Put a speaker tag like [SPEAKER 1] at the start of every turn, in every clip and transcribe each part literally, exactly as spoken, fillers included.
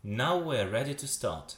[SPEAKER 1] Now we're ready to start.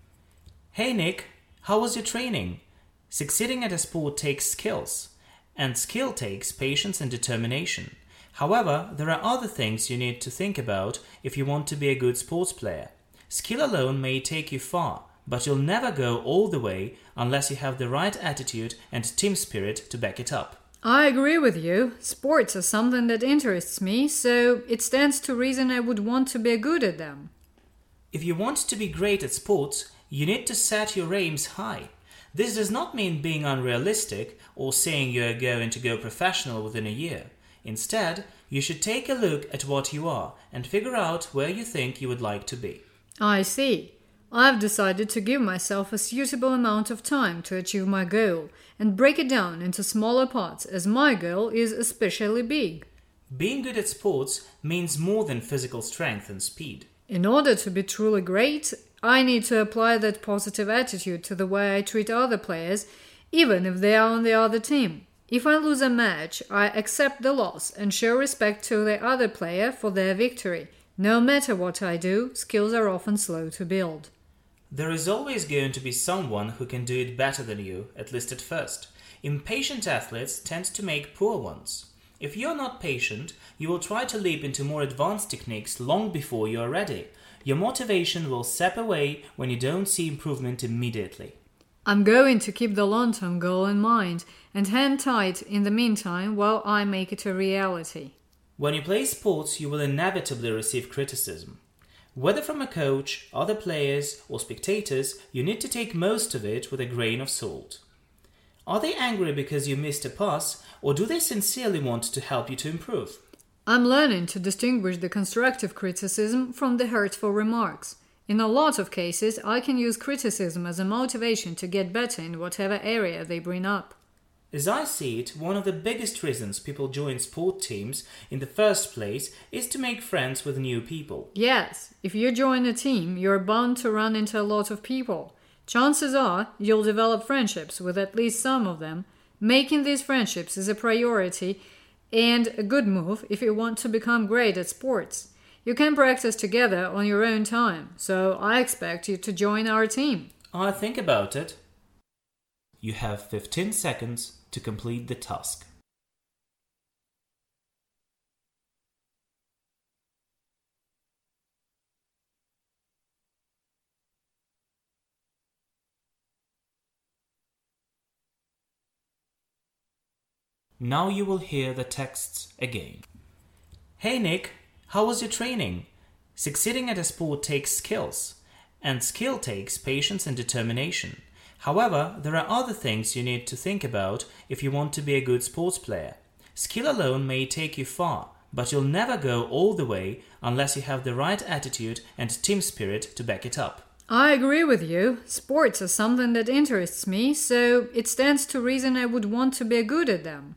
[SPEAKER 1] Hey Nick, how was your training? Succeeding at a sport takes skills, and skill takes patience and determination. However, there are other things you need to think about if you want to be a good sports player. Skill alone may take you far, but you'll never go all the way unless you have the right attitude and team spirit to back it up.
[SPEAKER 2] I agree with you. Sports are something that interests me, so it stands to reason I would want to be good at them.
[SPEAKER 1] If you want to be great at sports, you need to set your aims high. This does not mean being unrealistic or saying you are going to go professional within a year. Instead, you should take a look at what you are and figure out where you think you would like to be.
[SPEAKER 2] I see. I've decided to give myself a suitable amount of time to achieve my goal and break it down into smaller parts as my goal is especially big.
[SPEAKER 1] Being good at sports means more than physical strength and speed.
[SPEAKER 2] In order to be truly great, I need to apply that positive attitude to the way I treat other players, even if they are on the other team. If I lose a match, I accept the loss and show respect to the other player for their victory. No matter what I do, skills are often slow to build.
[SPEAKER 1] There is always going to be someone who can do it better than you, at least at first. Impatient athletes tend to make poor ones. If you're not patient, you will try to leap into more advanced techniques long before you are ready. Your motivation will sap away when you don't see improvement immediately.
[SPEAKER 2] I'm going to keep the long-term goal in mind and hang tight in the meantime while I make it a reality.
[SPEAKER 1] When you play sports, you will inevitably receive criticism. Whether from a coach, other players, or spectators, you need to take most of it with a grain of salt. Are they angry because you missed a pass, or do they sincerely want to help you to improve?
[SPEAKER 2] I'm learning to distinguish the constructive criticism from the hurtful remarks. In a lot of cases, I can use criticism as a motivation to get better in whatever area they bring up.
[SPEAKER 1] As I see it, one of the biggest reasons people join sport teams in the first place is to make friends with new people.
[SPEAKER 2] Yes, if you join a team, you're bound to run into a lot of people. Chances are you'll develop friendships with at least some of them. Making these friendships is a priority and a good move if you want to become great at sports. You can practice together on your own time, so I expect you to join our team.
[SPEAKER 1] I'll think about it. You have fifteen seconds to complete the task. Now you will hear the texts again. Hey Nick, how was your training? Succeeding at a sport takes skills, and skill takes patience and determination. However, there are other things you need to think about if you want to be a good sports player. Skill alone may take you far, but you'll never go all the way unless you have the right attitude and team spirit to back it up.
[SPEAKER 2] I agree with you. Sports are something that interests me, so it stands to reason I would want to be good at them.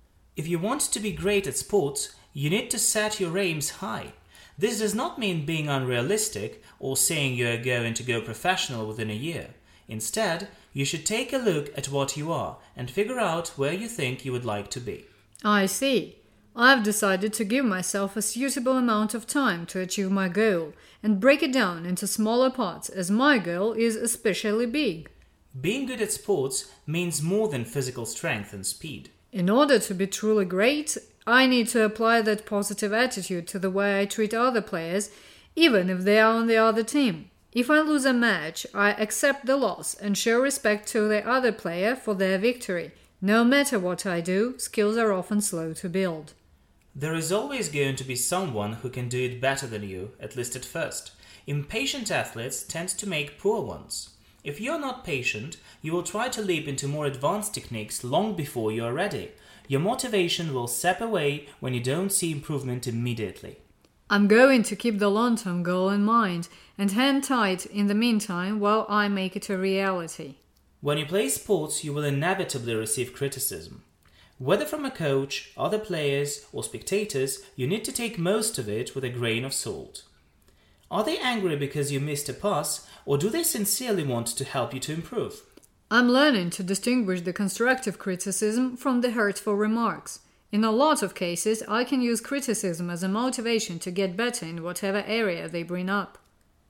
[SPEAKER 1] If you want to be great at sports, you need to set your aims high. This does not mean being unrealistic or saying you are going to go professional within a year. Instead, you should take a look at what you are and figure out where you think you would like to be.
[SPEAKER 2] I see. I've decided to give myself a suitable amount of time to achieve my goal and break it down into smaller parts as my goal is especially big.
[SPEAKER 1] Being good at sports means more than physical strength and speed.
[SPEAKER 2] In order to be truly great, I need to apply that positive attitude to the way I treat other players, even if they are on the other team. If I lose a match, I accept the loss and show respect to the other player for their victory. No matter what I do, skills are often slow to build.
[SPEAKER 1] There is always going to be someone who can do it better than you, at least at first. Impatient athletes tend to make poor ones. If you're not patient, you will try to leap into more advanced techniques long before you are ready. Your motivation will sap away when you don't see improvement immediately.
[SPEAKER 2] I'm going to keep the long-term goal in mind and hang tight in the meantime while I make it a reality.
[SPEAKER 1] When you play sports, you will inevitably receive criticism. Whether from a coach, other players, or spectators, you need to take most of it with a grain of salt. Are they angry because you missed a pass, or do they sincerely want to help you to improve?
[SPEAKER 2] I'm learning to distinguish the constructive criticism from the hurtful remarks. In a lot of cases, I can use criticism as a motivation to get better in whatever area they bring up.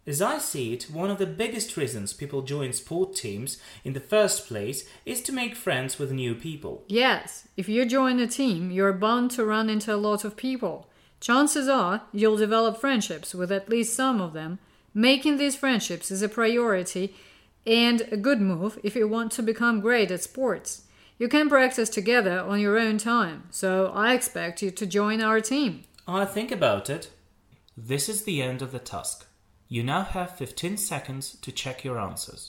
[SPEAKER 1] As I see it, one of the biggest reasons people join sport teams in the first place is to make friends with new people.
[SPEAKER 2] Yes, if you join a team, you're bound to run into a lot of people. Chances are you'll develop friendships with at least some of them. Making these friendships is a priority and a good move if you want to become great at sports. You can practice together on your own time, so I expect you to join our team.
[SPEAKER 1] I'll think about it. This is the end of the task. You now have fifteen seconds to check your answers.